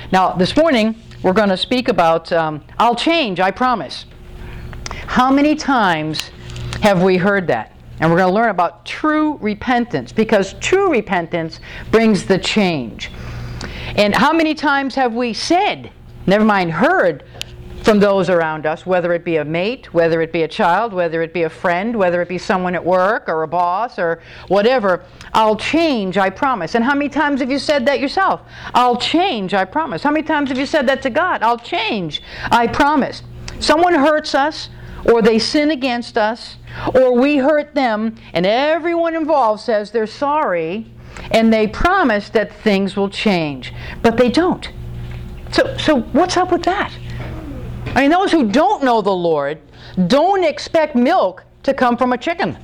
Now, this morning, we're going to speak about, I'll change, I promise. How many times have we heard that? And we're going to learn about true repentance, because true repentance brings the change. And how many times have we said, never mind heard, from those around us, whether it be a mate, whether it be a child, whether it be a friend, whether it be someone at work or a boss or whatever, I'll change, I promise. And how many times have you said that yourself? I'll change, I promise. How many times have you said that to God? I'll change, I promise. Someone hurts us, or they sin against us, or we hurt them, and everyone involved says they're sorry, and they promise that things will change. But they don't. So what's up with that? I mean, those who don't know the Lord don't expect milk to come from a chicken.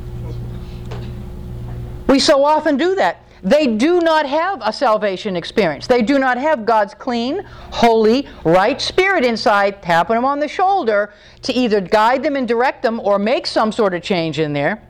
We so often do that. They do not have a salvation experience. They do not have God's clean, holy, right spirit inside, tapping them on the shoulder to either guide them and direct them or make some sort of change in there.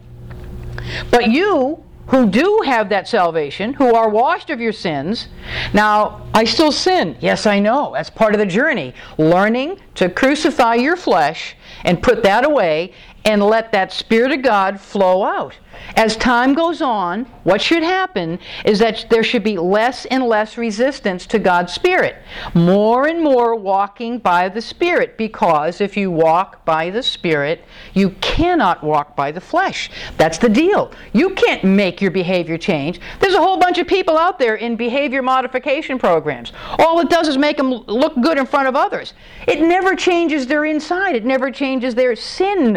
But you, who do have that salvation, who are washed of your sins, now, I still sin. Yes, I know. That's part of the journey. Learning to crucify your flesh and put that away and let that Spirit of God flow out. As time goes on, what should happen is that there should be less and less resistance to God's Spirit. More and more walking by the Spirit, because if you walk by the Spirit, you cannot walk by the flesh. That's the deal. You can't make your behavior change. There's a whole bunch of people out there in behavior modification programs. All it does is make them look good in front of others. It never changes their inside. It never changes their sin.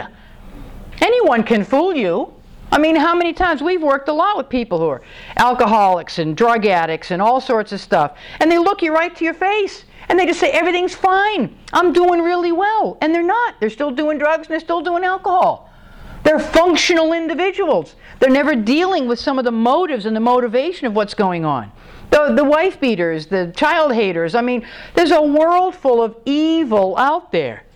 Anyone can fool you. I mean, how many times we've worked a lot with people who are alcoholics and drug addicts and all sorts of stuff, and they look you right to your face and they just say, everything's fine, I'm doing really well. And they're not. They're still doing drugs and they're still doing alcohol. They're functional individuals. They're never dealing with some of the motives and the motivation of what's going on. The wife beaters, the child haters. I mean, there's a world full of evil out there.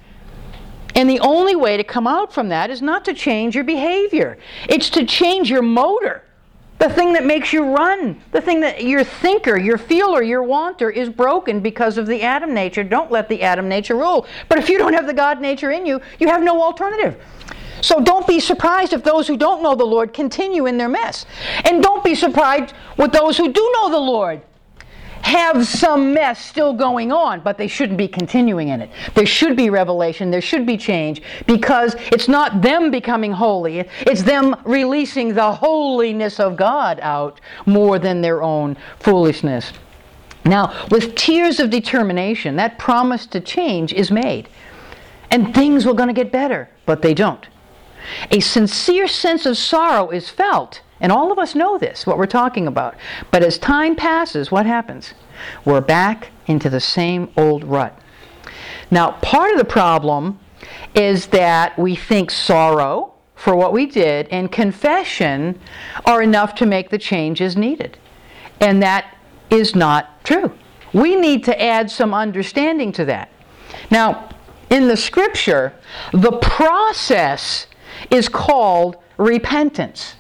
And the only way to come out from that is not to change your behavior. It's to change your motor. The thing that makes you run. The thing that your thinker, your feeler, your wanter is broken because of the Adam nature. Don't let the Adam nature rule. But if you don't have the God nature in you, you have no alternative. So don't be surprised if those who don't know the Lord continue in their mess. And don't be surprised with those who do know the Lord have some mess still going on, but they shouldn't be continuing in it. There should be revelation, there should be change, because it's not them becoming holy, it's them releasing the holiness of God out more than their own foolishness. Now, with tears of determination, that promise to change is made. And things were going to get better, but they don't. A sincere sense of sorrow is felt. And all of us know this, what we're talking about. But as time passes, what happens? We're back into the same old rut. Now, part of the problem is that we think sorrow for what we did and confession are enough to make the changes needed. And that is not true. We need to add some understanding to that. Now, in the Scripture, the process is called repentance.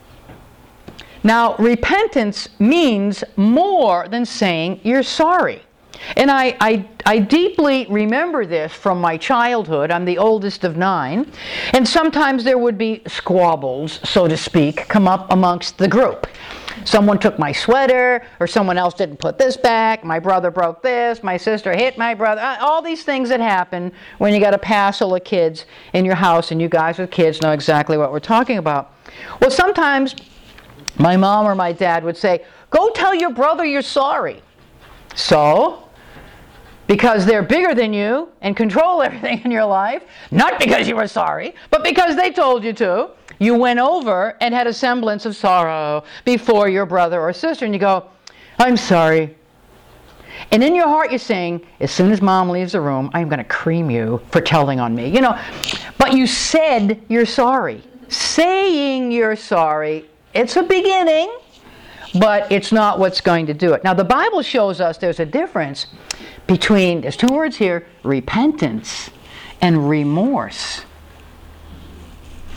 Now, repentance means more than saying you're sorry. And I deeply remember this from my childhood. I'm the oldest of 9. And sometimes there would be squabbles, so to speak, come up amongst the group. Someone took my sweater, or someone else didn't put this back, my brother broke this, my sister hit my brother. All these things that happen when you got a passel of kids in your house, and you guys with kids know exactly what we're talking about. Well, sometimes my mom or my dad would say, go tell your brother you're sorry. So, because they're bigger than you and control everything in your life, not because you were sorry, but because they told you to, you went over and had a semblance of sorrow before your brother or sister, and you go, I'm sorry. And in your heart you're saying, as soon as mom leaves the room, I'm going to cream you for telling on me. But you said you're sorry. Saying you're sorry, it's a beginning, but it's not what's going to do it. Now, the Bible shows us there's a difference between, there's 2 words here, repentance and remorse.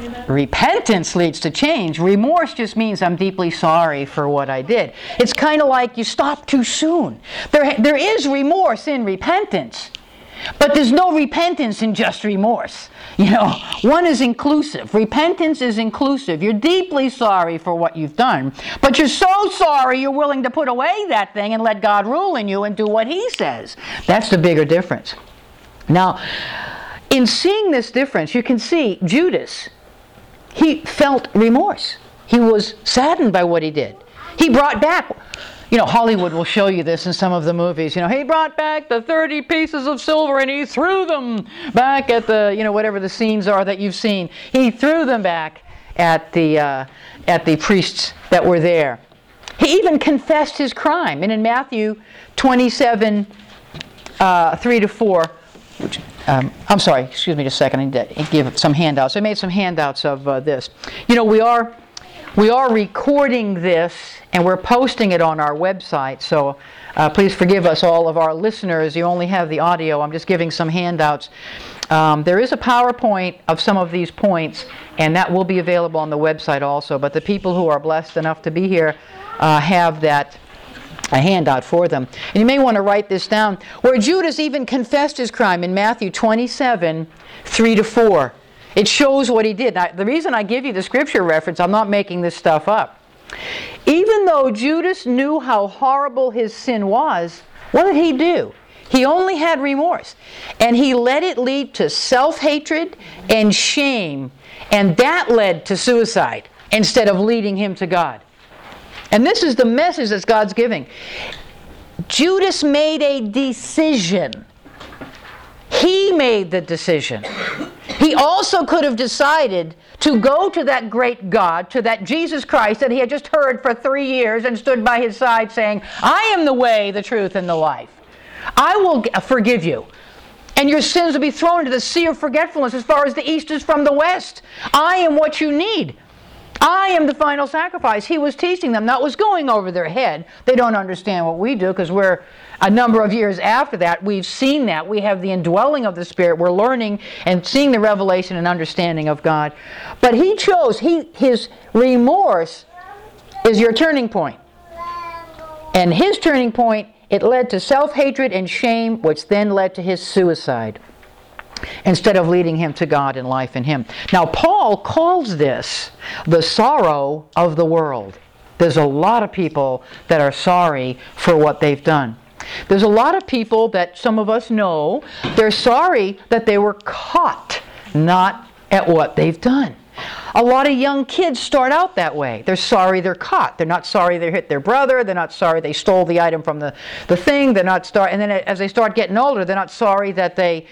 Repentance leads to change. Remorse just means I'm deeply sorry for what I did. It's kind of like you stop too soon. There is remorse in repentance, but there's no repentance in just remorse. One is inclusive. Repentance is inclusive. You're deeply sorry for what you've done, but you're so sorry you're willing to put away that thing and let God rule in you and do what He says. That's the bigger difference. Now, in seeing this difference, you can see Judas, he felt remorse. He was saddened by what he did. He brought back, Hollywood will show you this in some of the movies. He brought back the 30 pieces of silver and he threw them back at the, whatever the scenes are that you've seen. He threw them back at the priests that were there. He even confessed his crime. And in Matthew 27, 3-4, which, I'm sorry, excuse me just a second, I need to give some handouts. I made some handouts of this. We are recording this and we're posting it on our website, so please forgive us, all of our listeners. You only have the audio. I'm just giving some handouts. There is a PowerPoint of some of these points, and that will be available on the website also, but the people who are blessed enough to be here have a handout for them. And you may want to write this down, where Judas even confessed his crime in Matthew 27, 3-4. It shows what he did. Now, the reason I give you the scripture reference, I'm not making this stuff up. Even though Judas knew how horrible his sin was, what did he do? He only had remorse. And he let it lead to self-hatred and shame. And that led to suicide instead of leading him to God. And this is the message that God's giving. Judas made a decision. He made the decision. He also could have decided to go to that great God, to that Jesus Christ that he had just heard for 3 years and stood by his side saying, I am the way, the truth, and the life. I will forgive you. And your sins will be thrown into the sea of forgetfulness as far as the east is from the west. I am what you need. I am the final sacrifice. He was teaching them. That was going over their head. They don't understand what we do because we're a number of years after that. We've seen that. We have the indwelling of the Spirit. We're learning and seeing the revelation and understanding of God. But he chose, his remorse is your turning point. And his turning point, it led to self-hatred and shame, which then led to his suicide, instead of leading him to God and life in Him. Now, Paul calls this the sorrow of the world. There's a lot of people that are sorry for what they've done. There's a lot of people that some of us know, they're sorry that they were caught not at what they've done. A lot of young kids start out that way. They're sorry they're caught. They're not sorry they hit their brother. They're not sorry they stole the item from the thing. They're not sorry. And then as they start getting older, they're not sorry that they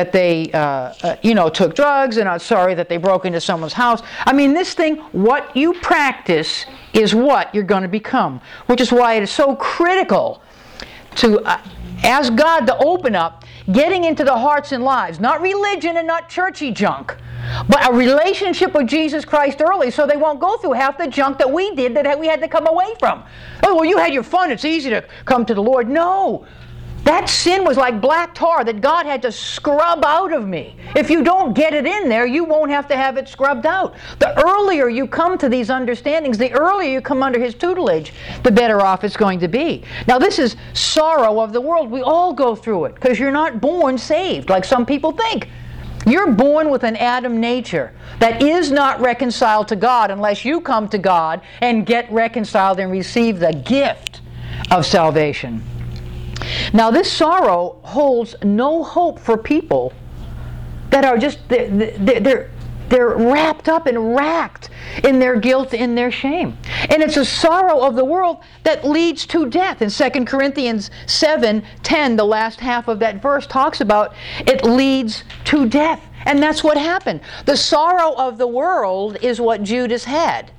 took drugs. They're not sorry that they broke into someone's house. I mean, this thing, what you practice is what you're going to become, which is why it is so critical to ask God to open up, getting into the hearts and lives, not religion and not churchy junk, but a relationship with Jesus Christ early so they won't go through half the junk that we did that we had to come away from. Oh, well, you had your fun. It's easy to come to the Lord. No. That sin was like black tar that God had to scrub out of me. If you don't get it in there, you won't have to have it scrubbed out. The earlier you come to these understandings, the earlier you come under His tutelage, the better off it's going to be. Now, this is sorrow of the world. We all go through it because you're not born saved like some people think. You're born with an Adam nature that is not reconciled to God unless you come to God and get reconciled and receive the gift of salvation. Now, this sorrow holds no hope for people that are just, they're wrapped up and racked in their guilt, in their shame. And it's a sorrow of the world that leads to death. In 2 Corinthians 7:10, the last half of that verse talks about it leads to death. And that's what happened. The sorrow of the world is what Judas had.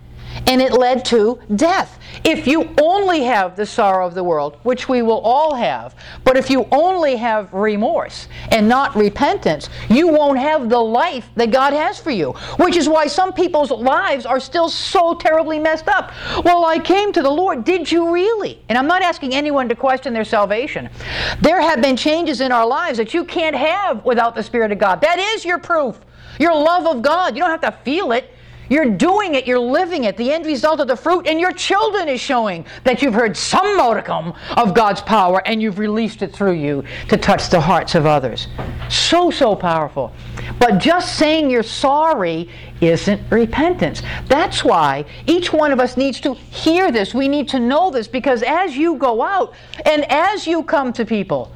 and it led to death. If you only have the sorrow of the world, which we will all have, but if you only have remorse and not repentance, you won't have the life that God has for you, which is why some people's lives are still so terribly messed up. Well, I came to the Lord. Did you really? And I'm not asking anyone to question their salvation. There have been changes in our lives that you can't have without the Spirit of God. That is your proof. Your love of God. You don't have to feel it. You're doing it. You're living it. The end result of the fruit in your children is showing that you've heard some modicum of God's power and you've released it through you to touch the hearts of others. So, so powerful. But just saying you're sorry isn't repentance. That's why each one of us needs to hear this. We need to know this, because as you go out and as you come to people,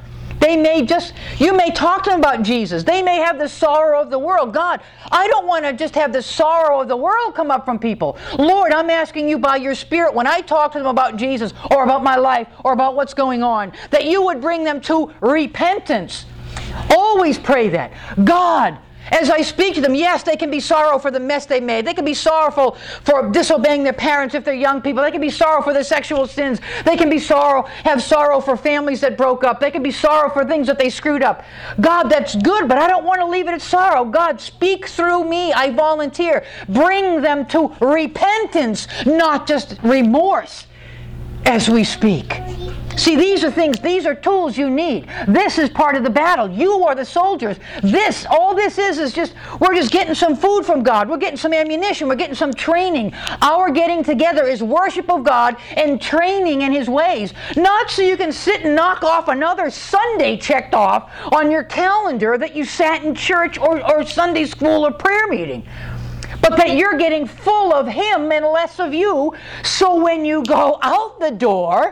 you may talk to them about Jesus. They may have the sorrow of the world. God, I don't want to just have the sorrow of the world come up from people. Lord, I'm asking you by your Spirit, when I talk to them about Jesus or about my life or about what's going on, that you would bring them to repentance. Always pray that. God, as I speak to them, yes, they can be sorrowful for the mess they made. They can be sorrowful for disobeying their parents if they're young people. They can be sorrowful for their sexual sins. They can have sorrow for families that broke up. They can be sorrowful for things that they screwed up. God, that's good, but I don't want to leave it at sorrow. God, speak through me. I volunteer. Bring them to repentance, not just remorse as we speak. See, these are tools you need. This is part of the battle. You are the soldiers. All this is just, we're just getting some food from God. We're getting some ammunition. We're getting some training. Our getting together is worship of God and training in His ways. Not so you can sit and knock off another Sunday checked off on your calendar that you sat in church or Sunday school or prayer meeting. But that you're getting full of Him and less of you, so when you go out the door,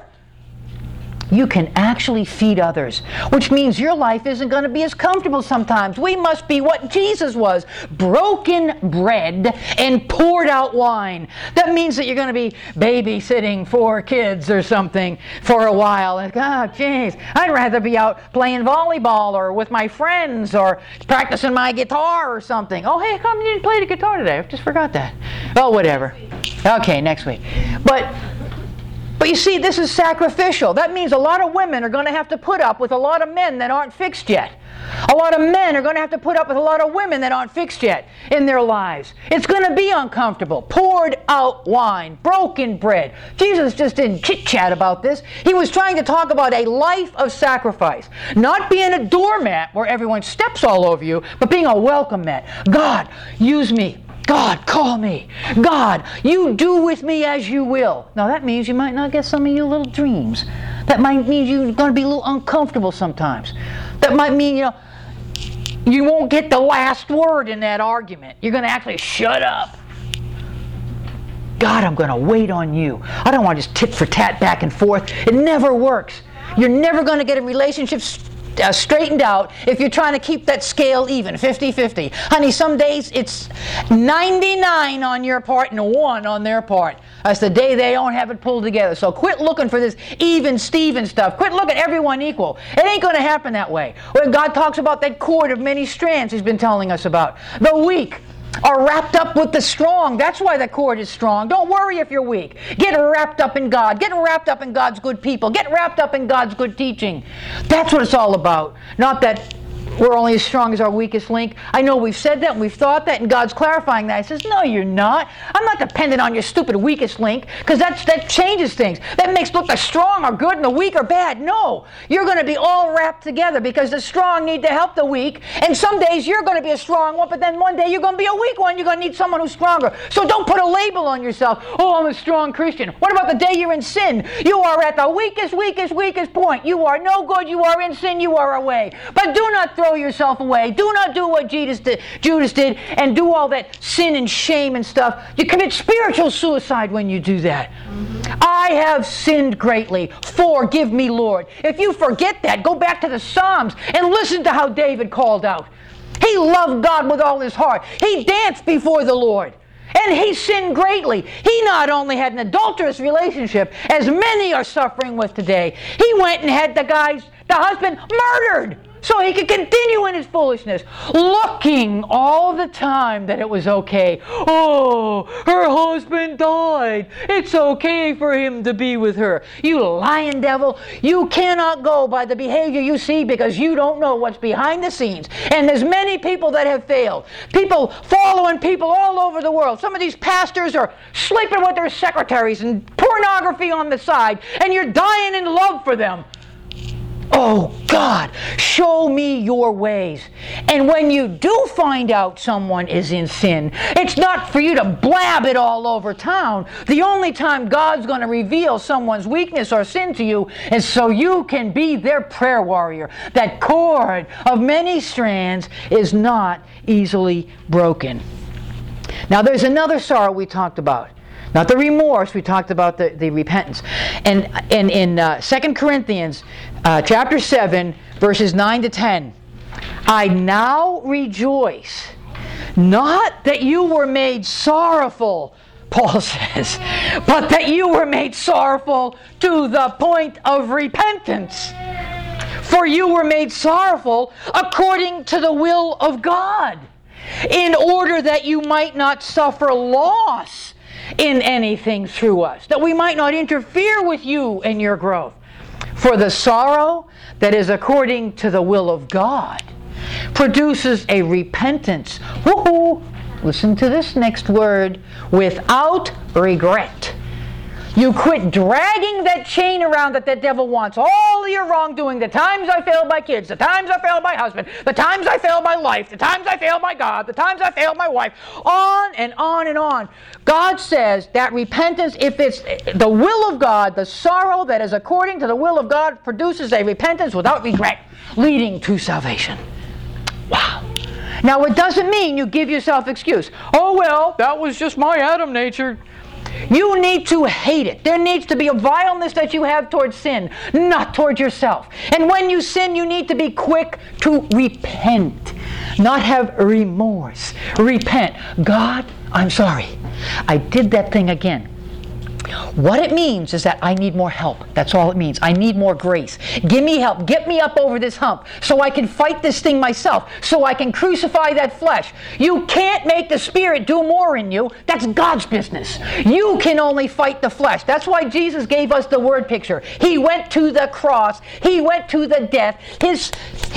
you can actually feed others, which means your life isn't going to be as comfortable sometimes. We must be what Jesus was, broken bread and poured out wine. That means that you're going to be babysitting 4 kids or something for a while. And, oh, geez, I'd rather be out playing volleyball or with my friends or practicing my guitar or something. Oh, hey, how come you didn't play the guitar today? I just forgot that. Oh, whatever. Okay, next week. But you see, this is sacrificial. That means a lot of women are going to have to put up with a lot of men that aren't fixed yet. A lot of men are going to have to put up with a lot of women that aren't fixed yet in their lives. It's going to be uncomfortable. Poured out wine, broken bread. Jesus just didn't chit-chat about this. He was trying to talk about a life of sacrifice. Not being a doormat where everyone steps all over you, but being a welcome mat. God, use me. God, call me. God, you do with me as you will. Now that means you might not get some of your little dreams. That might mean you're going to be a little uncomfortable sometimes. That might mean, you won't get the last word in that argument. You're going to actually shut up. God, I'm going to wait on you. I don't want to just tit for tat back and forth. It never works. You're never going to get a relationship straightened out if you're trying to keep that scale even, 50-50. Honey, some days it's 99 on your part and 1 on their part. That's the day they don't have it pulled together. So quit looking for this even Steven stuff. Quit looking at everyone equal. It ain't going to happen that way. When God talks about that cord of many strands He's been telling us about, the weak are wrapped up with the strong. That's why the cord is strong. Don't worry if you're weak. Get wrapped up in God. Get wrapped up in God's good people. Get wrapped up in God's good teaching. That's what it's all about. Not that we're only as strong as our weakest link. I know we've said that and we've thought that, and God's clarifying that. He says, no, you're not. I'm not dependent on your stupid weakest link, because that changes things. That makes look the strong are good and the weak are bad. No, you're going to be all wrapped together, because the strong need to help the weak, and some days you're going to be a strong one, but then one day you're going to be a weak one. You're going to need someone who's stronger. So don't put a label on yourself. Oh, I'm a strong Christian. What about the day you're in sin? You are at the weakest point. You are no good. You are in sin. You are away. But do not throw yourself away. Do not do what Judas did and do all that sin and shame and stuff. You commit spiritual suicide when you do that. I have sinned greatly. Forgive me, Lord. If you forget that, go back to the Psalms and listen to how David called out. He loved God with all his heart. He danced before the Lord. And he sinned greatly. He not only had an adulterous relationship, as many are suffering with today, he went and had the husband murdered. so he could continue in his foolishness, looking all the time that it was okay. Oh, her husband died. It's okay for him to be with her. You lying devil. You cannot go by the behavior you see because you don't know what's behind the scenes. And there's many people that have failed. People following people all over the world. Some of these pastors are sleeping with their secretaries and pornography on the side, and you're dying in love for them. Oh God, show me your ways. And when you do find out someone is in sin, it's not for you to blab it all over town. The only time God's going to reveal someone's weakness or sin to you is so you can be their prayer warrior. That cord of many strands is not easily broken. Now there's another sorrow we talked about. Not the remorse, we talked about the repentance. And in 2 Corinthians chapter 7, verses 9 to 10, I now rejoice, not that you were made sorrowful, Paul says, but that you were made sorrowful to the point of repentance. For you were made sorrowful according to the will of God, in order that you might not suffer loss in anything through us, that we might not interfere with you and your growth. For the sorrow that is according to the will of God produces a repentance. Woohoo! Listen to this next word. Without regret. You quit dragging that chain around that the devil wants. All your wrongdoing, the times I failed my kids, the times I failed my husband, the times I failed my life, the times I failed my God, the times I failed my wife, on and on and on. God says that repentance, if it's the will of God, the sorrow that is according to the will of God produces a repentance without regret, leading to salvation. Wow. Now it doesn't mean you give yourself excuse. Oh well, that was just my Adam nature. You need to hate it. There needs to be a vileness that you have towards sin, not towards yourself. And when you sin, you need to be quick to repent, not have remorse. Repent. God, I'm sorry. I did that thing again. What it means is that I need more help. That's all it means. I need more grace. Give me help. Get me up over this hump so I can fight this thing myself, so I can crucify that flesh. You can't make the Spirit do more in you. That's God's business. You can only fight the flesh. That's why Jesus gave us the word picture. He went to the cross. He went to the death. His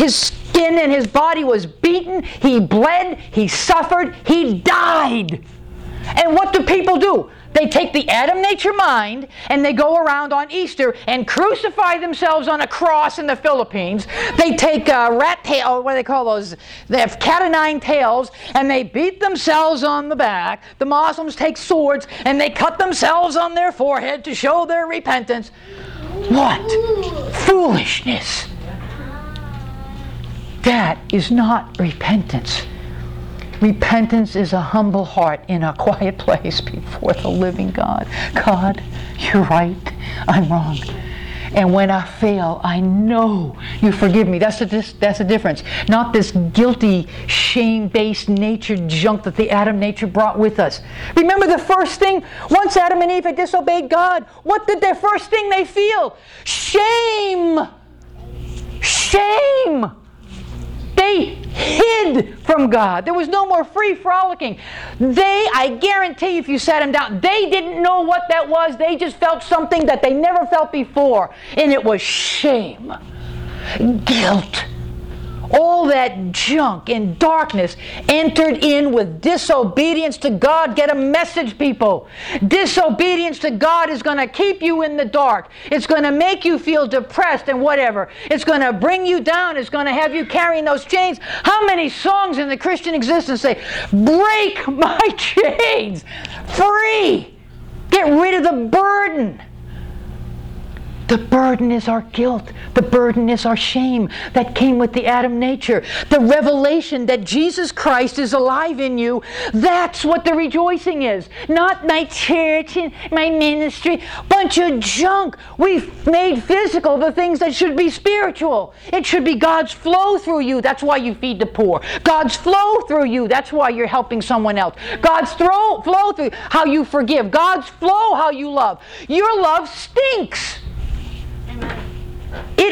skin and his body was beaten. He bled. He suffered. He died. And what do people do? They take the Adam nature mind and they go around on Easter and crucify themselves on a cross in the Philippines. They take rat tail, what do they call those? They have cat o' nine tails, and they beat themselves on the back. The Muslims take swords and they cut themselves on their forehead to show their repentance. What? Foolishness. That is not repentance. Repentance is a humble heart in a quiet place before the living God. God, you're right. I'm wrong. And when I fail, I know you forgive me. That's the difference. Not this guilty, shame-based nature junk that the Adam nature brought with us. Remember the first thing? Once Adam and Eve had disobeyed God, what did their first thing they feel? Shame! Shame! They hid from God. There was no more free frolicking. I guarantee if you sat them down, they didn't know what that was. They just felt something that they never felt before. And it was shame, guilt. All that junk and darkness entered in with disobedience to God. Get a message, people. Disobedience to God is going to keep you in the dark. It's going to make you feel depressed and whatever. It's going to bring you down. It's going to have you carrying those chains. How many songs in the Christian existence say, break my chains, free, get rid of the burden. The burden is our guilt. The burden is our shame that came with the Adam nature. The revelation that Jesus Christ is alive in you, that's what the rejoicing is. Not my church and my ministry. Bunch of junk. We've made physical the things that should be spiritual. It should be God's flow through you. That's why you feed the poor. God's flow through you. That's why you're helping someone else. God's flow through how you forgive. God's flow how you love. Your love stinks. It only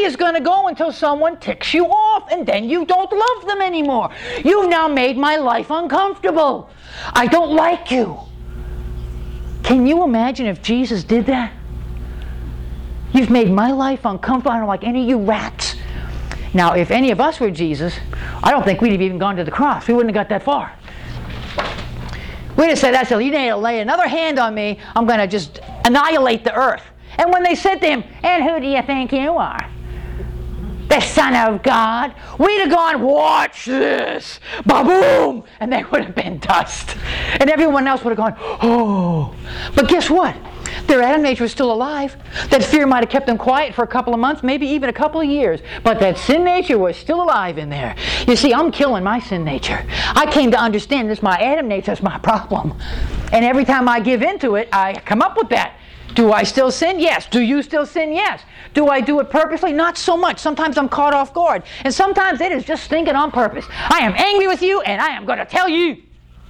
is going to go until someone ticks you off, and then you don't love them anymore. You've now made my life uncomfortable. I don't like you. Can you imagine if Jesus did that? You've made my life uncomfortable. I don't like any of you rats. Now, if any of us were Jesus, I don't think we'd have even gone to the cross. We wouldn't have got that far. We'd have said, you need to lay another hand on me. I'm going to just annihilate the earth. And when they said to him, and who do you think you are? The Son of God. We'd have gone, watch this. Ba-boom! And they would have been dust. And everyone else would have gone, oh. But guess what? Their Adam nature was still alive. That fear might have kept them quiet for a couple of months, maybe even a couple of years. But that sin nature was still alive in there. You see, I'm killing my sin nature. I came to understand this, my Adam nature is my problem. And every time I give into it, I come up with that. Do I still sin? Yes. Do you still sin? Yes. Do I do it purposely? Not so much. Sometimes I'm caught off guard. And sometimes it is just thinking on purpose. I am angry with you, and I am going to tell you.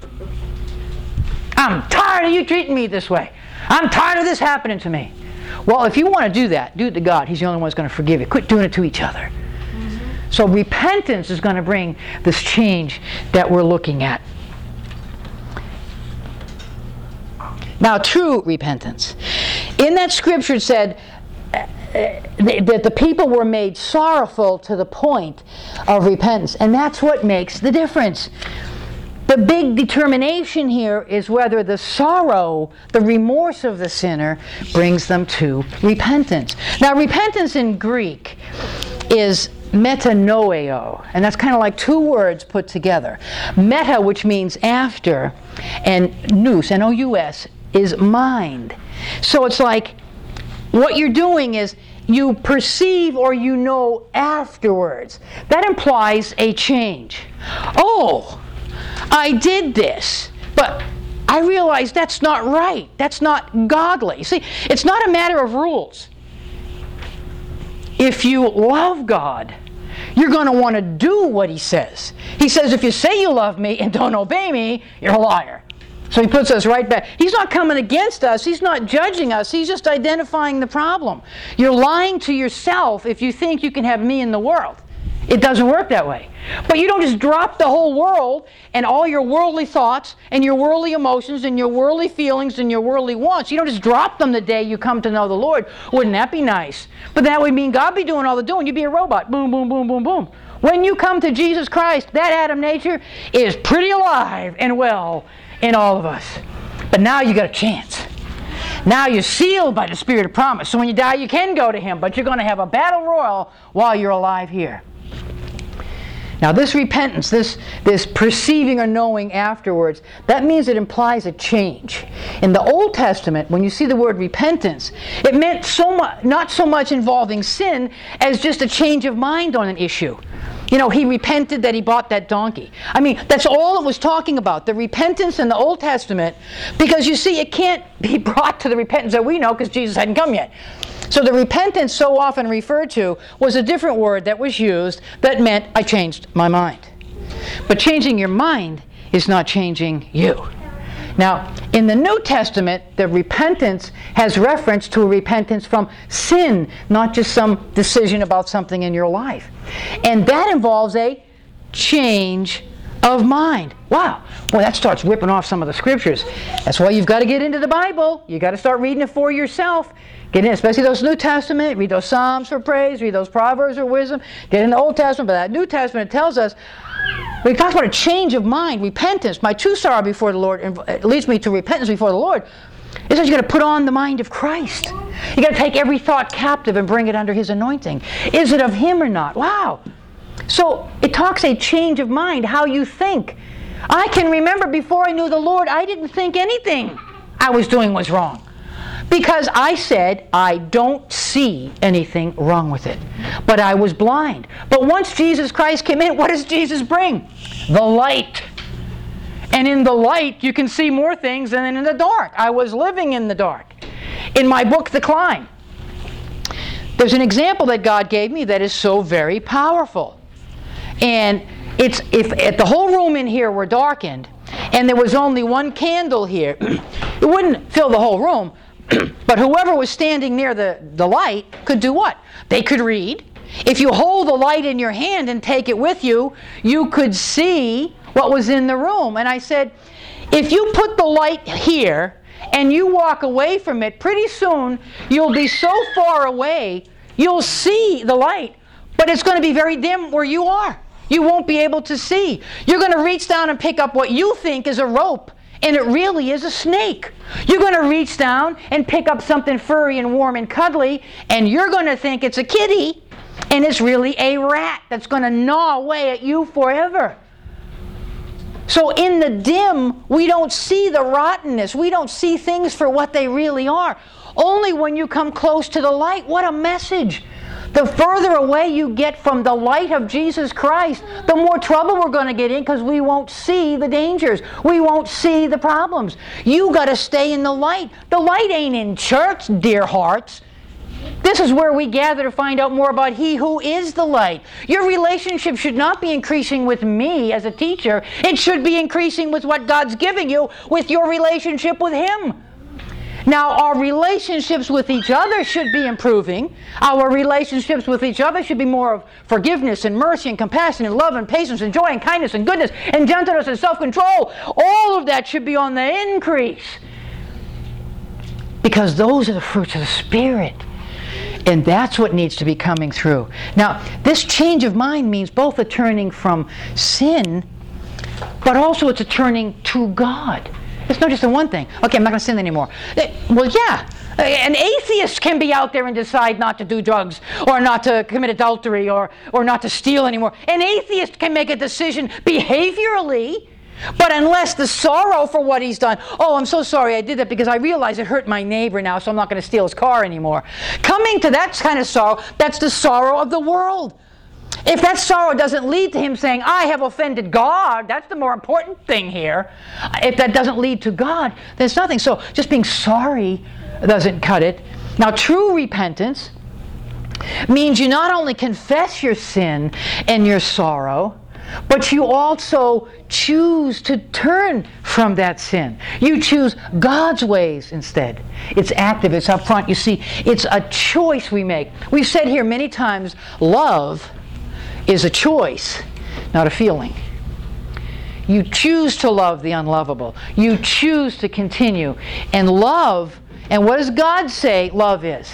I'm tired of you treating me this way. I'm tired of this happening to me. Well, if you want to do that, do it to God. He's the only one who's going to forgive you. Quit doing it to each other. So repentance is going to bring this change that we're looking at. Now, true repentance. In that scripture it said that the people were made sorrowful to the point of repentance. And that's what makes the difference. The big determination here is whether the sorrow, the remorse of the sinner, brings them to repentance. Now, repentance in Greek is metanoeo, and that's kind of like two words put together. Meta, which means after, and nous, N-O-U-S, is mind. So it's like what you're doing is you perceive or you know afterwards. That implies a change. Oh, I did this, but I realize that's not right. That's not godly. See, it's not a matter of rules. If you love God, you're going to want to do what He says. He says, if you say you love me and don't obey me, you're a liar. So He puts us right back. He's not coming against us. He's not judging us. He's just identifying the problem. You're lying to yourself if you think you can have me in the world. It doesn't work that way. But you don't just drop the whole world and all your worldly thoughts and your worldly emotions and your worldly feelings and your worldly wants. You don't just drop them the day you come to know the Lord. Wouldn't that be nice? But that would mean God be doing all the doing. You'd be a robot. Boom, boom, boom, boom, boom. When you come to Jesus Christ, that Adam nature is pretty alive and well in all of us. But now you got a chance. Now you're sealed by the Spirit of promise. So when you die, you can go to Him. But you're going to have a battle royal while you're alive here. Now this repentance, this perceiving or knowing afterwards, that means it implies a change. In the Old Testament, when you see the word repentance, it meant not so much involving sin as just a change of mind on an issue. You know, he repented that he bought that donkey. I mean, that's all it was talking about, the repentance in the Old Testament, because you see, it can't be brought to the repentance that we know because Jesus hadn't come yet. So the repentance so often referred to was a different word that was used that meant I changed my mind. But changing your mind is not changing you. Now, in the New Testament, the repentance has reference to a repentance from sin, not just some decision about something in your life. And that involves a change of mind. Wow. Well, that starts whipping off some of the scriptures. That's why you've got to get into the Bible. You've got to start reading it for yourself. Get in, especially those New Testament. Read those Psalms for praise. Read those Proverbs for wisdom. Get in the Old Testament. But that New Testament tells us, we talk about a change of mind, repentance. My true sorrow before the Lord it leads me to repentance before the Lord. It says you've got to put on the mind of Christ. You've got to take every thought captive and bring it under His anointing. Is it of Him or not? Wow. So it talks a change of mind, how you think. I can remember before I knew the Lord, I didn't think anything I was doing was wrong. Because I said, I don't see anything wrong with it. But I was blind. But once Jesus Christ came in, what does Jesus bring? The light. And in the light, you can see more things than in the dark. I was living in the dark. In my book, The Climb, there's an example that God gave me that is so very powerful. And it's if the whole room in here were darkened, and there was only one candle here, it wouldn't fill the whole room. But whoever was standing near the light could do what? They could read, if you hold the light in your hand and take it with you, you could see what was in the room. And I said, if you put the light here and you walk away from it, pretty soon you'll be so far away, you'll see the light, but it's going to be very dim where you are. You won't be able to see. You're going to reach down and pick up what you think is a rope, and it really is a snake. You're going to reach down and pick up something furry and warm and cuddly, and you're going to think it's a kitty, and it's really a rat that's going to gnaw away at you forever. So in the dim, we don't see the rottenness. We don't see things for what they really are. Only when you come close to the light. What a message. The further away you get from the light of Jesus Christ, the more trouble we're going to get in, because we won't see the dangers. We won't see the problems. You got to stay in the light. The light ain't in church, dear hearts. This is where we gather to find out more about He who is the light. Your relationship should not be increasing with me as a teacher. It should be increasing with what God's giving you, with your relationship with Him. Now, our relationships with each other should be improving. Our relationships with each other should be more of forgiveness and mercy and compassion and love and patience and joy and kindness and goodness and gentleness and self-control. All of that should be on the increase, because those are the fruits of the Spirit. And that's what needs to be coming through. Now, this change of mind means both a turning from sin, but also it's a turning to God. It's not just a one thing. Okay, I'm not going to sin anymore. Well, yeah. An atheist can be out there and decide not to do drugs, or not to commit adultery, or not to steal anymore. An atheist can make a decision behaviorally, but unless the sorrow for what he's done, oh, I'm so sorry I did that because I realized it hurt my neighbor now, so I'm not going to steal his car anymore. Coming to that kind of sorrow, that's the sorrow of the world. If that sorrow doesn't lead to him saying, I have offended God, that's the more important thing here. If that doesn't lead to God, there's nothing. So just being sorry doesn't cut it. Now, true repentance means you not only confess your sin and your sorrow, but you also choose to turn from that sin. You choose God's ways instead. It's active, it's up front. You see, it's a choice we make. We've said here many times, love is a choice, not a feeling. You choose to love the unlovable. You choose to continue. And love, and what does God say love is?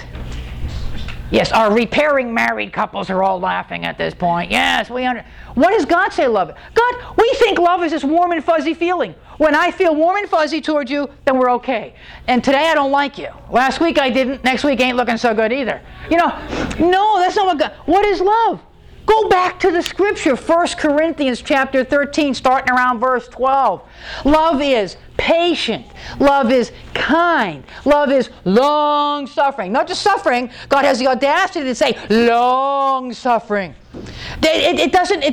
Yes, our repairing married couples are all laughing at this point. Yes, we understand. What does God say love is? God, we think love is this warm and fuzzy feeling. When I feel warm and fuzzy towards you, then we're okay. And today I don't like you. Last week I didn't. Next week ain't looking so good either. You know, no, that's not what God. What is love? Go back to the scripture, 1 Corinthians chapter 13, starting around verse 12. Love is patient. Love is kind. Love is long-suffering. Not just suffering. God has the audacity to say long-suffering. It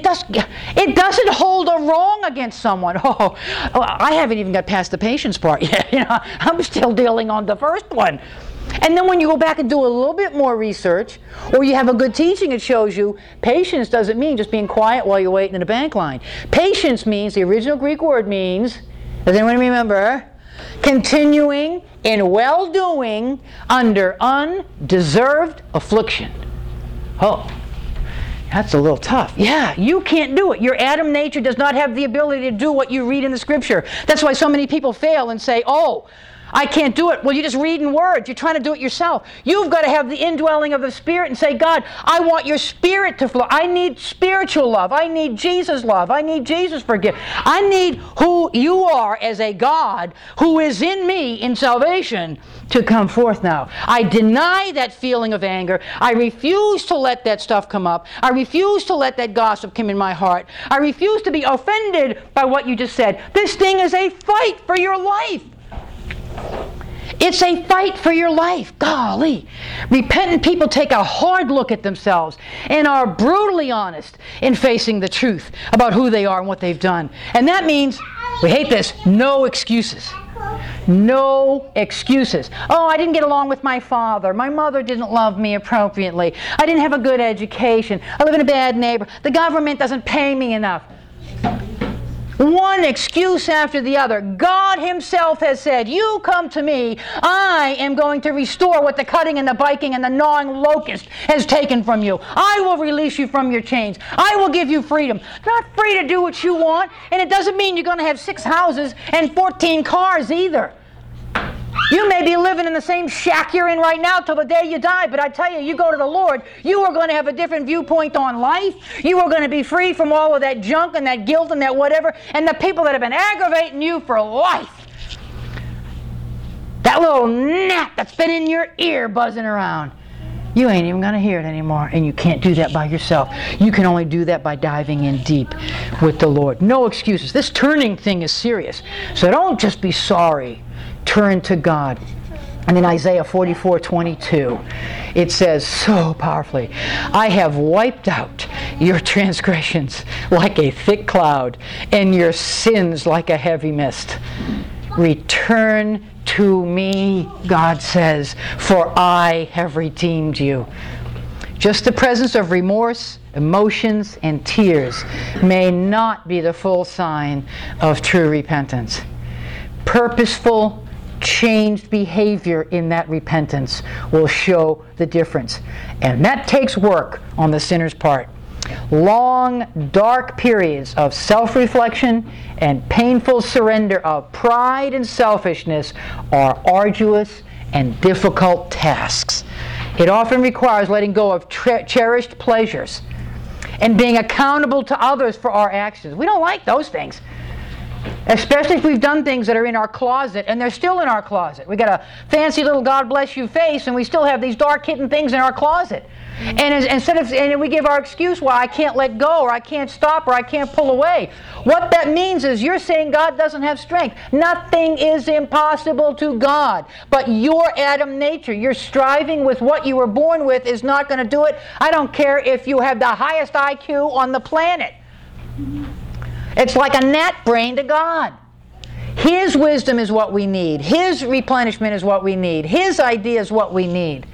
doesn't hold a wrong against someone. Oh, I haven't even got past the patience part yet. You know, I'm still dealing on the first one. And then when you go back and do a little bit more research, or you have a good teaching, it shows you patience doesn't mean just being quiet while you're waiting in a bank line. Patience means, the original Greek word means, does anyone remember? Continuing in well-doing under undeserved affliction. Oh, that's a little tough. Yeah, you can't do it. Your Adam nature does not have the ability to do what you read in the scripture. That's why so many people fail and say, oh, I can't do it. Well, you're just reading words. You're trying to do it yourself. You've got to have the indwelling of the Spirit and say, God, I want your Spirit to flow. I need spiritual love. I need Jesus' love. I need Jesus' forgiveness. I need who you are as a God who is in me in salvation to come forth now. I deny that feeling of anger. I refuse to let that stuff come up. I refuse to let that gossip come in my heart. I refuse to be offended by what you just said. This thing is a fight for your life. It's a fight for your life. Golly. Repentant people take a hard look at themselves and are brutally honest in facing the truth about who they are and what they've done. And that means, we hate this, no excuses. No excuses. Oh, I didn't get along with my father. My mother didn't love me appropriately. I didn't have a good education. I live in a bad neighborhood. The government doesn't pay me enough. One excuse after the other. God himself has said, you come to me, I am going to restore what the cutting and the biting and the gnawing locust has taken from you. I will release you from your chains. I will give you freedom. Not free to do what you want, and it doesn't mean you're going to have 6 houses and 14 cars either. You may be living in the same shack you're in right now till the day you die, but I tell you, you go to the Lord, you are going to have a different viewpoint on life. You are going to be free from all of that junk and that guilt and that whatever, and the people that have been aggravating you for life. That little gnat that's been in your ear buzzing around. You ain't even going to hear it anymore, and you can't do that by yourself. You can only do that by diving in deep with the Lord. No excuses. This turning thing is serious, so don't just be sorry. Turn to God. And in Isaiah 44:22, it says so powerfully, I have wiped out your transgressions like a thick cloud, and your sins like a heavy mist. Return to me, God says, for I have redeemed you. Just the presence of remorse, emotions, and tears may not be the full sign of true repentance. Purposeful, changed behavior in that repentance will show the difference. And that takes work on the sinner's part. Long, dark periods of self-reflection and painful surrender of pride and selfishness are arduous and difficult tasks. It often requires letting go of cherished pleasures and being accountable to others for our actions. We don't like those things. Especially if we've done things that are in our closet and they're still in our closet. We got a fancy little God bless you face and we still have these dark hidden things in our closet. And we give our excuse why I can't let go or I can't stop or I can't pull away. What that means is you're saying God doesn't have strength. Nothing is impossible to God. But your Adam nature, your striving with what you were born with is not going to do it. I don't care if you have the highest IQ on the planet. It's like a gnat brain to God. His wisdom is what we need. His replenishment is what we need. His idea is what we need.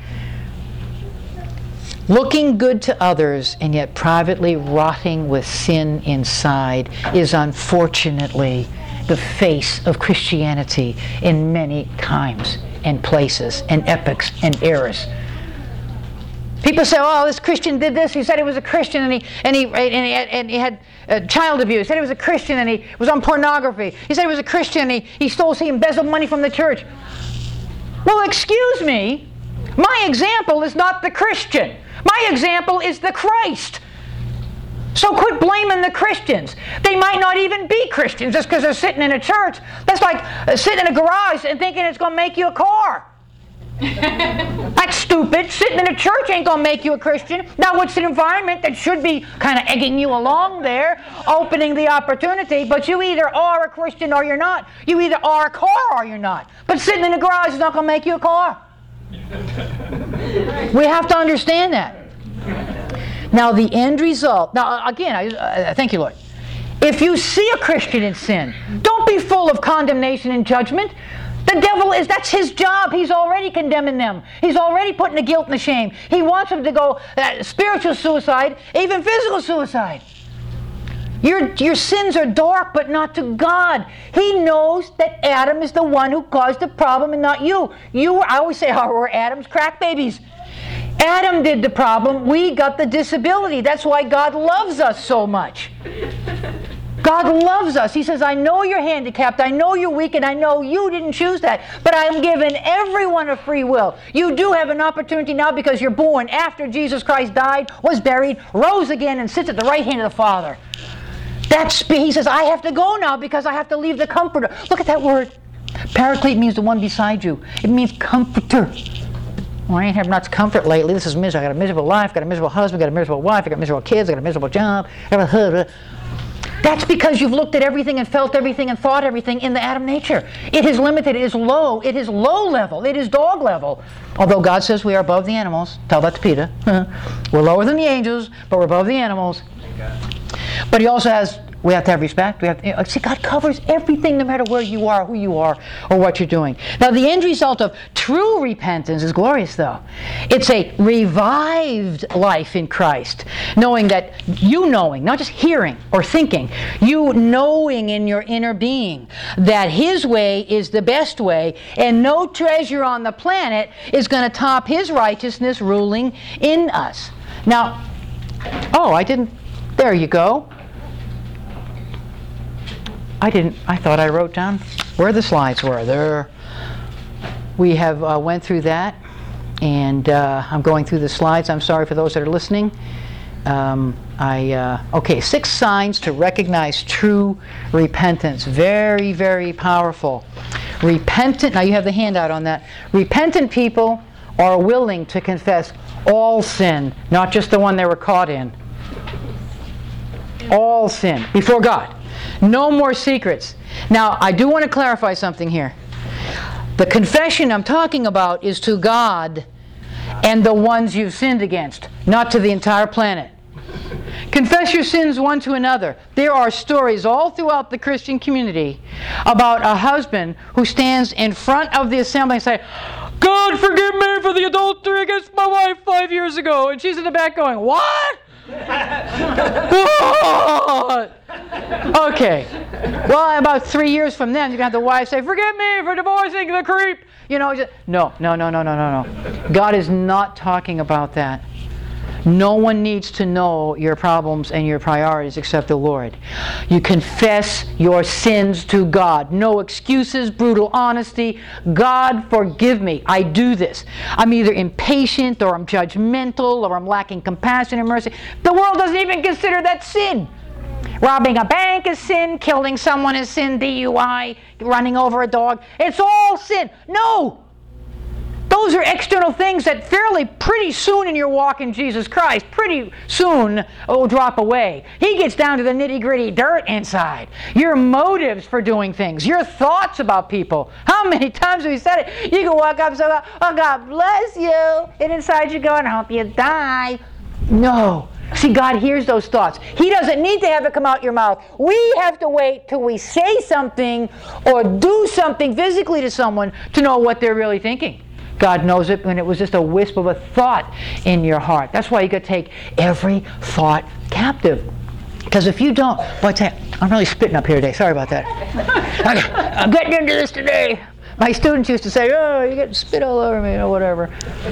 Looking good to others and yet privately rotting with sin inside is unfortunately the face of Christianity in many times and places and epochs and eras. People say, "Oh, this Christian did this. He said he was a Christian, and he had child abuse. He said he was a Christian, and he was on pornography. He said he was a Christian, and he embezzled money from the church." Well, excuse me. My example is not the Christian. My example is the Christ. So quit blaming the Christians. They might not even be Christians just because they're sitting in a church. That's like sitting in a garage and thinking it's going to make you a car. That's stupid. Sitting in a church ain't going to make you a Christian. Now, it's an environment that should be kind of egging you along there, opening the opportunity, but you either are a Christian or you're not. You either are a car or you're not. But sitting in a garage is not going to make you a car. We have to understand that. Now, the end result. Now, again, I thank you, Lord. If you see a Christian in sin, don't be full of condemnation and judgment. The devil that's his job. He's already condemning them. He's already putting the guilt and the shame. He wants them to go spiritual suicide, even physical suicide. Your sins are dark, but not to God. He knows that Adam is the one who caused the problem and not you. I always say, we're Adam's crack babies. Adam did the problem. We got the disability. That's why God loves us so much. God loves us. He says, I know you're handicapped, I know you're weak, and I know you didn't choose that, but I'm giving everyone a free will. You do have an opportunity now because you're born after Jesus Christ died, was buried, rose again, and sits at the right hand of the Father. He says, I have to go now because I have to leave the Comforter. Look at that word. Paraclete means the one beside you. It means comforter. Well, I ain't had much comfort lately. This is miserable. I got a miserable life, got a miserable husband, got a miserable wife, I got miserable kids, I got a miserable job. That's because you've looked at everything and felt everything and thought everything in the Adam nature. It is limited, it is low level, it is dog level. Although God says we are above the animals. Tell that to Peter. We're lower than the angels, but we're above the animals. But he also has, we have to have respect. See, God covers everything no matter where you are, who you are, or what you're doing. Now, the end result of true repentance is glorious, though. It's a revived life in Christ. Knowing, not just hearing or thinking, you knowing in your inner being that His way is the best way, and no treasure on the planet is going to top His righteousness ruling in us. Now, there you go. I thought I wrote down where the slides were. There. We have went through that, and I'm going through the slides. I'm sorry for those that are listening. 6 signs to recognize true repentance. Very, very powerful. Repentant, now you have the handout on that. Repentant people are willing to confess all sin, not just the one they were caught in. All sin before God. No more secrets. Now, I do want to clarify something here. The confession I'm talking about is to God and the ones you've sinned against, not to the entire planet. Confess your sins one to another. There are stories all throughout the Christian community about a husband who stands in front of the assembly and says, "God, forgive me for the adultery against my wife 5 years ago." And she's in the back going, "What? What?" Okay. Well, about 3 years from then, you're going to have the wife say, "Forgive me for divorcing the creep." No. God is not talking about that. No one needs to know your problems and your priorities except the Lord. You confess your sins to God. No excuses, brutal honesty. "God, forgive me. I do this. I'm either impatient or I'm judgmental or I'm lacking compassion and mercy." The world doesn't even consider that sin. Robbing a bank is sin. Killing someone is sin. DUI, running over a dog. It's all sin. No! Those are external things that pretty soon in your walk in Jesus Christ, pretty soon will drop away. He gets down to the nitty-gritty dirt inside. Your motives for doing things. Your thoughts about people. How many times have we said it? You can walk up and say, "Oh, God bless you." And inside you're going, "I hope you die." No. See, God hears those thoughts. He doesn't need to have it come out your mouth. We have to wait till we say something or do something physically to someone to know what they're really thinking. God knows it when it was just a wisp of a thought in your heart. That's why you got to take every thought captive. Because if you don't, I'm really spitting up here today. Sorry about that. I'm getting into this today. My students used to say, "Oh, you're getting spit all over me," or whatever.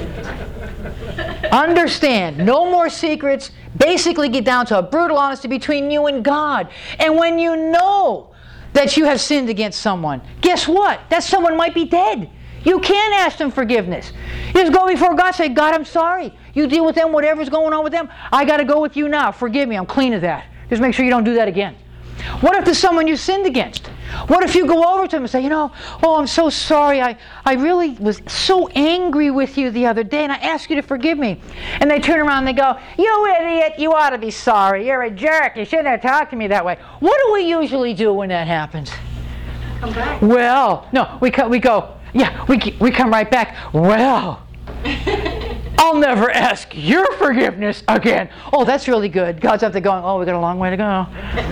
Understand, no more secrets. Basically get down to a brutal honesty between you and God. And when you know that you have sinned against someone, guess what? That someone might be dead. You can ask them forgiveness. You just go before God and say, "God, I'm sorry. You deal with them, whatever's going on with them. I got to go with you now. Forgive me. I'm clean of that. Just make sure you don't do that again." What if there's someone you sinned against? What if you go over to them and say, "Oh, I'm so sorry. I really was so angry with you the other day, and I asked you to forgive me." And they turn around and they go, "You idiot. You ought to be sorry. You're a jerk. You shouldn't have talked to me that way." What do we usually do when that happens? Come back. Well, no, we go. Yeah, we come right back. "Well, I'll never ask your forgiveness again." Oh, that's really good. God's up there going, "Oh, we got a long way to go."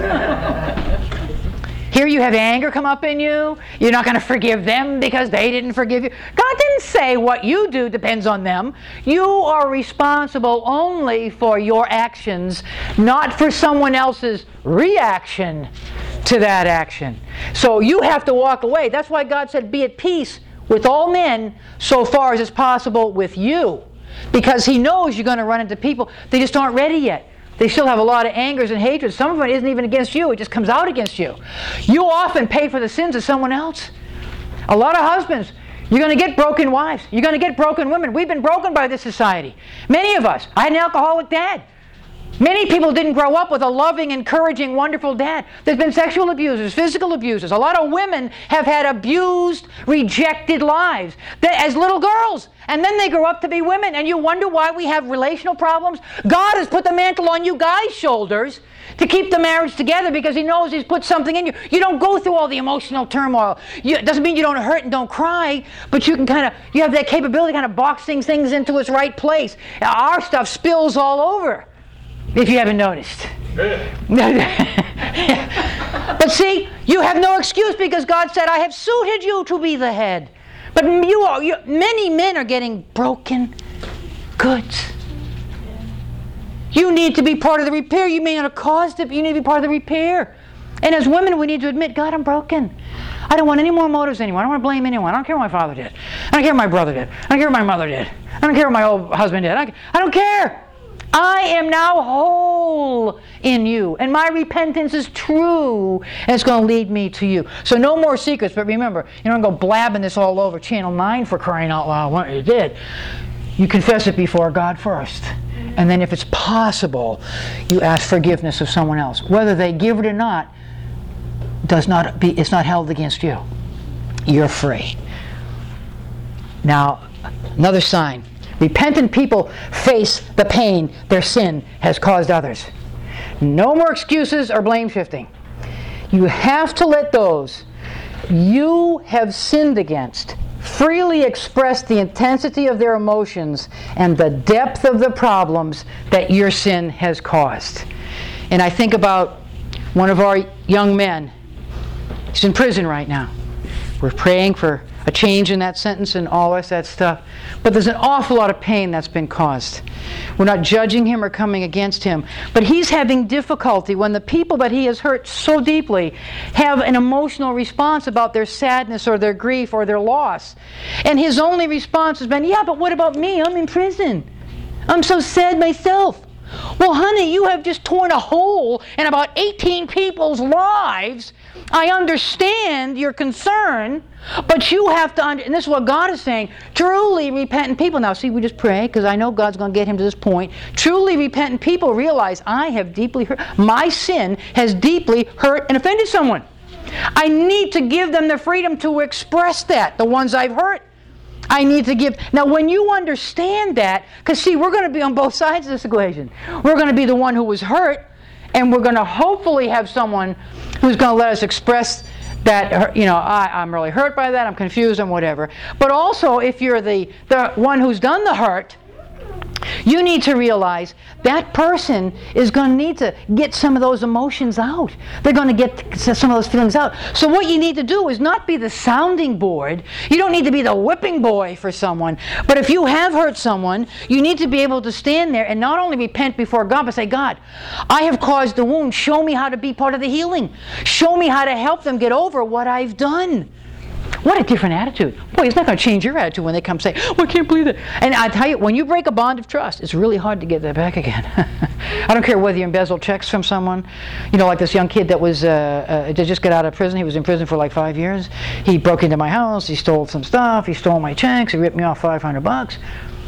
Here you have anger come up in you. You're not going to forgive them because they didn't forgive you. God didn't say what you do depends on them. You are responsible only for your actions, not for someone else's reaction to that action. So you have to walk away. That's why God said, "Be at peace with all men so far as it's possible with you." Because He knows you're going to run into people. They just aren't ready yet. They still have a lot of angers and hatreds. Some of it isn't even against you. It just comes out against you. You often pay for the sins of someone else. A lot of husbands, you're going to get broken wives. You're going to get broken women. We've been broken by this society. Many of us. I had an alcoholic dad. Many people didn't grow up with a loving, encouraging, wonderful dad. There's been sexual abusers, physical abusers. A lot of women have had abused, rejected lives as little girls. And then they grow up to be women. And you wonder why we have relational problems? God has put the mantle on you guys' shoulders to keep the marriage together because He knows He's put something in you. You don't go through all the emotional turmoil. It doesn't mean you don't hurt and don't cry, but you can you have that capability to boxing things into its right place. Our stuff spills all over. If you haven't noticed. But see, you have no excuse because God said, I have suited you to be the head. But many men are getting broken goods. You need to be part of the repair. You may not have caused it, but you need to be part of the repair. And as women, we need to admit, God, I'm broken. I don't want any more motives anymore. I don't want to blame anyone. I don't care what my father did. I don't care what my brother did. I don't care what my mother did. I don't care what my old husband did. I don't care. I am now whole in you. And my repentance is true. And it's going to lead me to you. So no more secrets. But remember, you don't go blabbing this all over Channel 9 for crying out loud what you did. You confess it before God first. And then if it's possible, you ask forgiveness of someone else. Whether they give it or not, it's not held against you. You're free. Now, another sign. Repentant people face the pain their sin has caused others. No more excuses or blame shifting. You have to let those you have sinned against freely express the intensity of their emotions and the depth of the problems that your sin has caused. And I think about one of our young men. He's in prison right now. We're praying for a change in that sentence and all that stuff. But there's an awful lot of pain that's been caused. We're not judging him or coming against him. But he's having difficulty when the people that he has hurt so deeply have an emotional response about their sadness or their grief or their loss. And his only response has been, yeah, but what about me? I'm in prison. I'm so sad myself. Well, honey, you have just torn a hole in about 18 people's lives. I understand your concern, but you have to and this is what God is saying, truly repentant people. Now, see, we just pray, because I know God's going to get him to this point. Truly repentant people realize, I have deeply hurt. My sin has deeply hurt and offended someone. I need to give them the freedom to express that, the ones I've hurt. I need to give. Now, when you understand that, because see, we're going to be on both sides of this equation. We're going to be the one who was hurt, and we're going to hopefully have someone who's going to let us express that, I'm really hurt by that, I'm confused, and whatever. But also, if you're the one who's done the hurt, you need to realize that person is going to need to get some of those emotions out. They're going to get some of those feelings out. So what you need to do is not be the sounding board. You don't need to be the whipping boy for someone. But if you have hurt someone, you need to be able to stand there and not only repent before God, but say, God, I have caused the wound. Show me how to be part of the healing. Show me how to help them get over what I've done. What a different attitude. Boy, it's not going to change your attitude when they come say, oh, I can't believe that. And I tell you, when you break a bond of trust, it's really hard to get that back again. I don't care whether you embezzle checks from someone. Like this young kid that was just got out of prison. He was in prison for like 5 years. He broke into my house. He stole some stuff. He stole my checks. He ripped me off $500.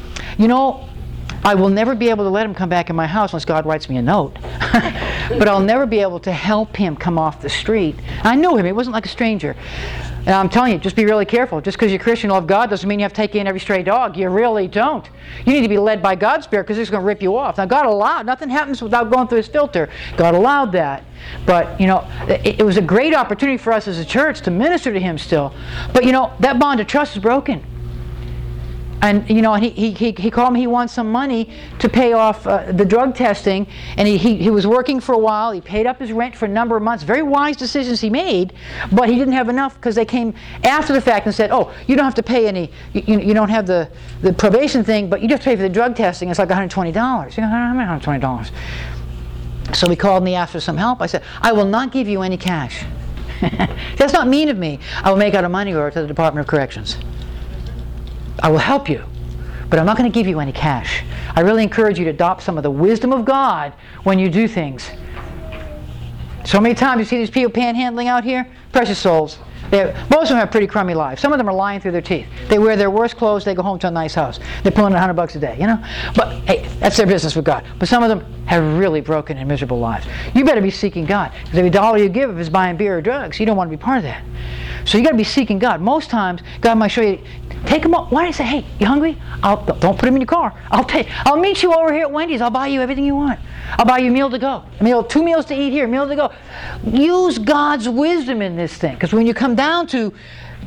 I will never be able to let him come back in my house unless God writes me a note. But I'll never be able to help him come off the street. I knew him. He wasn't like a stranger. And I'm telling you, just be really careful. Just because you're Christian and love God doesn't mean you have to take in every stray dog. You really don't. You need to be led by God's Spirit, because He's going to rip you off. Now, God allowed. Nothing happens without going through His filter. God allowed that. But, it was a great opportunity for us as a church to minister to him still. But, that bond of trust is broken. And he called me. He wants some money to pay off the drug testing, and he was working for a while. He paid up his rent for a number of months. Very wise decisions he made, but he didn't have enough because they came after the fact and said, "Oh, you don't have to pay any. You don't have the probation thing, but you just pay for the drug testing. It's like $120." How many $120? So he called me after some help. I said, "I will not give you any cash. That's not mean of me. I will make out a money order to the Department of Corrections. I will help you, but I'm not going to give you any cash. I really encourage you to adopt some of the wisdom of God when you do things." So many times you see these people panhandling out here, precious souls. Most of them have pretty crummy lives. Some of them are lying through their teeth. They wear their worst clothes, they go home to a nice house. They're pulling $100 a day, But hey, that's their business with God. But some of them have really broken and miserable lives. You better be seeking God, because every dollar you give, if it's buying beer or drugs, you don't want to be part of that. So you got to be seeking God. Most times, God might show you. Take them up. Why don't you say, "Hey, you hungry? Don't put them in your car. I'll meet you over here at Wendy's. I'll buy you everything you want. I'll buy you a meal to go. 2 meals to eat here, a meal to go." Use God's wisdom in this thing, because when you come down to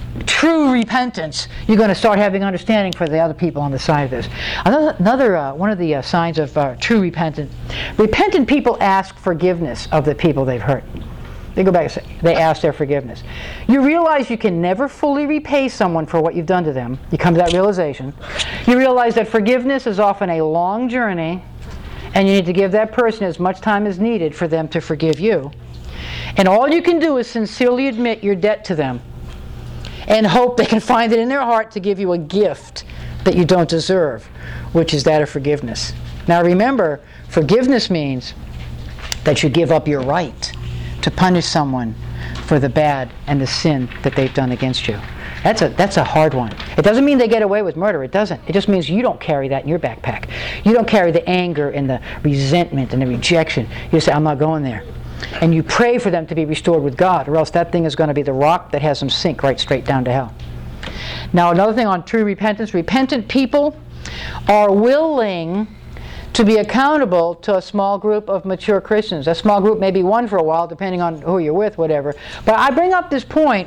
true repentance, you're going to start having understanding for the other people on the side of this. Another one of the signs of true repentance. Repentant people ask forgiveness of the people they've hurt. They go back and say, they ask their forgiveness. You realize you can never fully repay someone for what you've done to them. You come to that realization. You realize that forgiveness is often a long journey, and you need to give that person as much time as needed for them to forgive you. And all you can do is sincerely admit your debt to them and hope they can find it in their heart to give you a gift that you don't deserve, which is that of forgiveness. Now remember, forgiveness means that you give up your right to punish someone for the bad and the sin that they've done against you. That's a hard one. It doesn't mean they get away with murder. It doesn't. It just means you don't carry that in your backpack. You don't carry the anger and the resentment and the rejection. You say, I'm not going there. And you pray for them to be restored with God, or else that thing is going to be the rock that has them sink right straight down to hell. Now, another thing on true repentance, repentant people are willing to be accountable to a small group of mature Christians. A small group may be one for a while, depending on who you're with, whatever. But I bring up this point,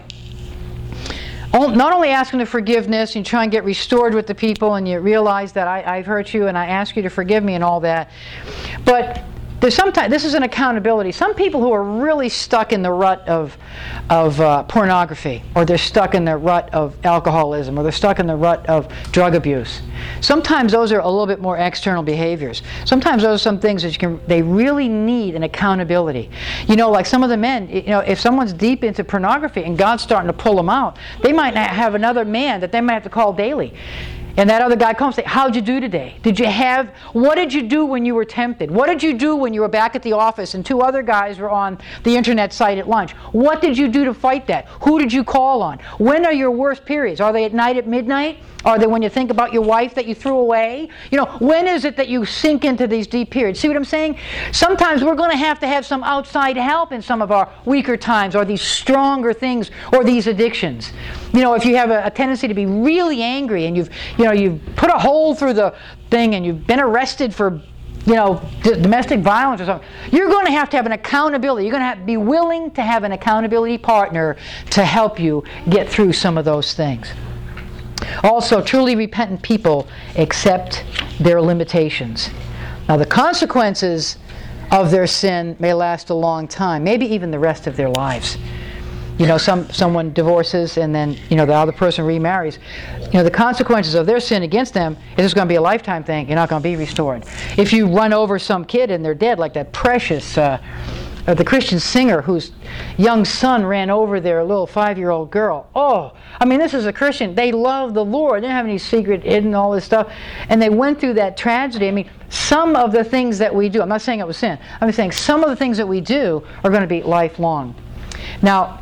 not only asking for forgiveness, you try and get restored with the people, and you realize that I've hurt you, and I ask you to forgive me and all that. But this is an accountability. Some people who are really stuck in the rut of pornography, or they're stuck in the rut of alcoholism, or they're stuck in the rut of drug abuse. Sometimes those are a little bit more external behaviors. Sometimes those are some things that they really need an accountability. You know, like some of the men, if someone's deep into pornography and God's starting to pull them out, they might not have another man that they might have to call daily. And that other guy comes and says, how'd you do today? What did you do when you were tempted? What did you do when you were back at the office and two other guys were on the internet site at lunch? What did you do to fight that? Who did you call on? When are your worst periods? Are they at night at midnight? Are they when you think about your wife that you threw away? When is it that you sink into these deep periods? See what I'm saying? Sometimes we're going to have some outside help in some of our weaker times, or these stronger things, or these addictions. If you have a tendency to be really angry, and you've put a hole through the thing, and you've been arrested for domestic violence or something, you're going to have an accountability. You're going to be willing to have an accountability partner to help you get through some of those things. Also, truly repentant people accept their limitations. Now, the consequences of their sin may last a long time, maybe even the rest of their lives. Someone divorces and then, the other person remarries. The consequences of their sin against them is it's going to be a lifetime thing. You're not going to be restored. If you run over some kid and they're dead, like that precious, the Christian singer whose young son ran over their little 5-year-old girl. This is a Christian. They love the Lord. They didn't have any secret hidden, all this stuff. And they went through that tragedy. Some of the things that we do, I'm not saying it was sin. I'm saying some of the things that we do are going to be lifelong. Now,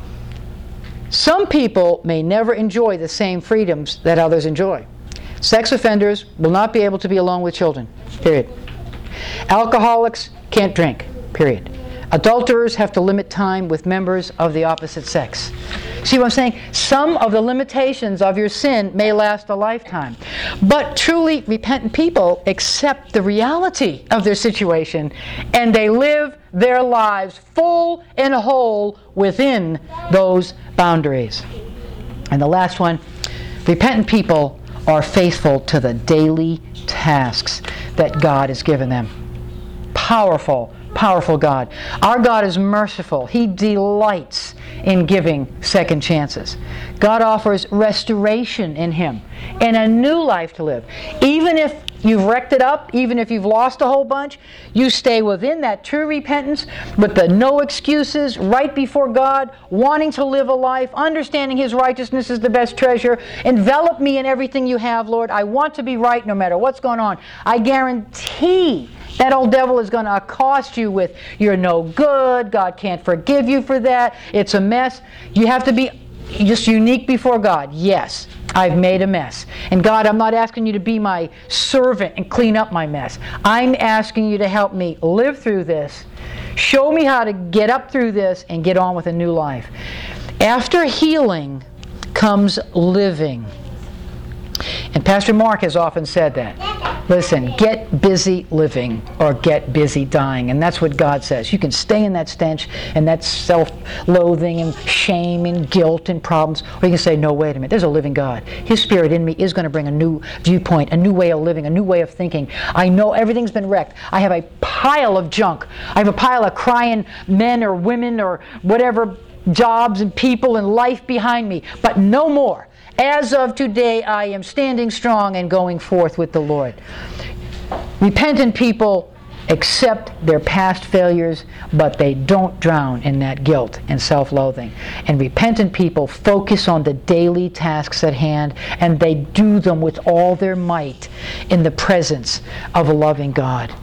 some people may never enjoy the same freedoms that others enjoy. Sex offenders will not be able to be alone with children, period. Alcoholics can't drink, period. Adulterers have to limit time with members of the opposite sex. See what I'm saying? Some of the limitations of your sin may last a lifetime. But truly repentant people accept the reality of their situation, and they live their lives full and whole within those boundaries. And the last one, repentant people are faithful to the daily tasks that God has given them. Powerful God. Our God is merciful. He delights in giving second chances. God offers restoration in Him and a new life to live. Even if you've wrecked it up, even if you've lost a whole bunch, you stay within that true repentance with the no excuses, right before God, wanting to live a life, understanding His righteousness is the best treasure. Envelop me in everything you have, Lord. I want to be right no matter what's going on. I guarantee that old devil is going to accost you with, you're no good, God can't forgive you for that, it's a mess. You have to be just unique before God. Yes, I've made a mess. And God, I'm not asking you to be my servant and clean up my mess. I'm asking you to help me live through this. Show me how to get up through this and get on with a new life. After healing comes living. And Pastor Mark has often said that. Listen, get busy living or get busy dying. And that's what God says. You can stay in that stench and that self-loathing and shame and guilt and problems, or you can say, no, wait a minute, there's a living God. His Spirit in me is going to bring a new viewpoint, a new way of living, a new way of thinking. I know everything's been wrecked. I have a pile of junk. I have a pile of crying men or women or whatever, jobs and people and life behind me, but no more. As of today, I am standing strong and going forth with the Lord. Repentant people accept their past failures, but they don't drown in that guilt and self-loathing. And repentant people focus on the daily tasks at hand, and they do them with all their might in the presence of a loving God.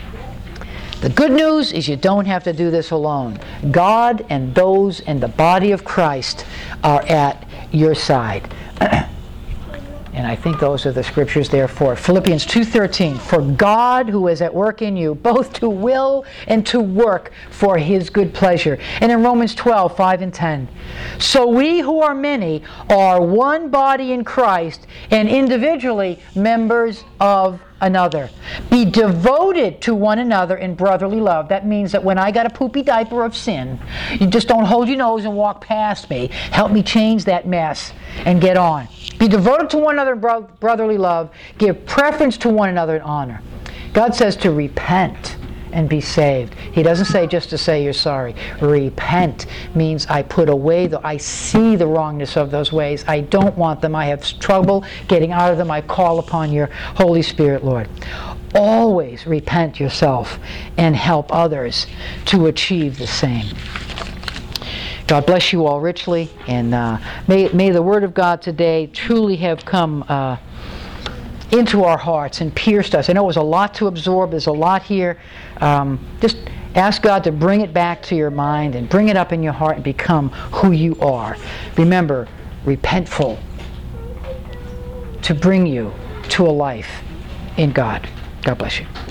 The good news is you don't have to do this alone. God and those in the body of Christ are at your side. And I think those are the scriptures there for Philippians 2:13. For God who is at work in you, both to will and to work for His good pleasure. And in Romans 12:5 and 10. So we who are many are one body in Christ and individually members of another. Be devoted to one another in brotherly love. That means that when I got a poopy diaper of sin, you just don't hold your nose and walk past me. Help me change that mess and get on. Be devoted to one another in brotherly love. Give preference to one another in honor. God says to repent and be saved. He doesn't say just to say you're sorry. Repent means I put away, I see the wrongness of those ways. I don't want them. I have trouble getting out of them. I call upon your Holy Spirit, Lord. Always repent yourself and help others to achieve the same. God bless you all richly, and may the Word of God today truly have come into our hearts and pierced us. I know it was a lot to absorb. There's a lot here. Just ask God to bring it back to your mind and bring it up in your heart and become who you are. Remember, repentful to bring you to a life in God. God bless you.